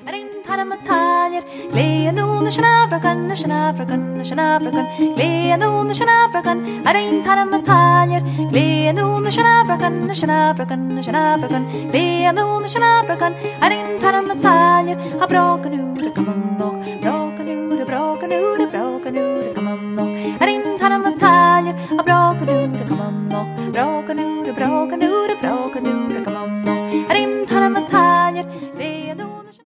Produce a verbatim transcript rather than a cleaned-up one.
Er in tarm och taljer, glädjen under snabbrakan, snabbrakan, snabbrakan, glädjen under snabbrakan. Er in tarm och taljer, glädjen under snabbrakan, snabbrakan, snabbrakan, glädjen under snabbrakan. Er in tarm och taljer, har brakan ur det kan man nog, brakan ur det, brakan ur det, brakan ur det kan man nog. Er in tarm och taljer, har brakan ur det kan man nog, brakan ur det, brakan